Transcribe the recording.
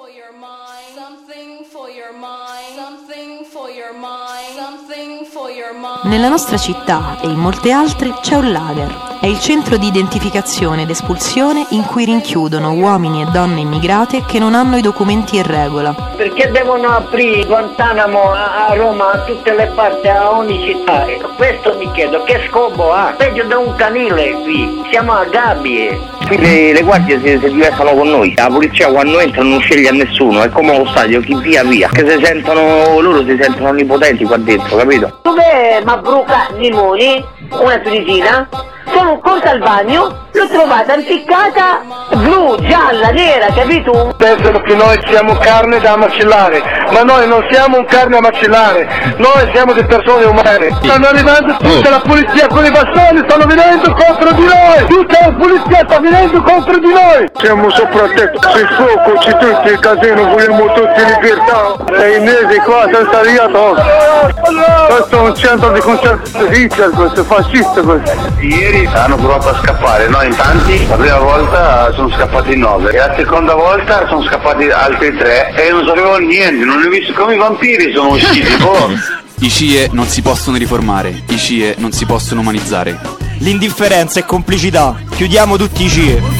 Nella nostra città e in molte altre c'è un lager. È il centro di identificazione ed espulsione in cui rinchiudono uomini e donne immigrate che non hanno i documenti in regola. Perché devono aprire Guantanamo a Roma, a tutte le parti, a ogni città? Questo mi chiedo, che scopo ha? Peggio da un canile qui, siamo a gabbie. Qui le guardie si divertono con noi, la polizia quando entra non sceglie a nessuno, è come lo stadio, chi via, che loro si sentono onnipotenti qua dentro, capito? Dov'è Mabruca Limoni, una tunisina? Sono corsa al bagno, l'ho trovata impiccata blu, gialla, nera, capito? Pensano che noi siamo carne da macellare, ma noi non siamo un carne a macellare, noi siamo delle persone umane. Stanno arrivando tutta la polizia con i bastoni, stanno venendo contro di noi, tutta la polizia sta venendo contro di noi. Siamo soprattutto sui fuoco, c'è tutto il casino, vogliamo tutti libertà. 6 mesi qua senza via addosso. Questo è un centro di concerto di Hitler, questo è fascista questo. Ieri hanno provato a scappare, no? In tanti, la prima volta sono scappati 9 e la seconda volta sono scappati altri 3 e non sapevano niente, non li ho visto, come i vampiri sono usciti. I CIE non si possono riformare, i CIE non si possono umanizzare. L'indifferenza è complicità, chiudiamo tutti i CIE.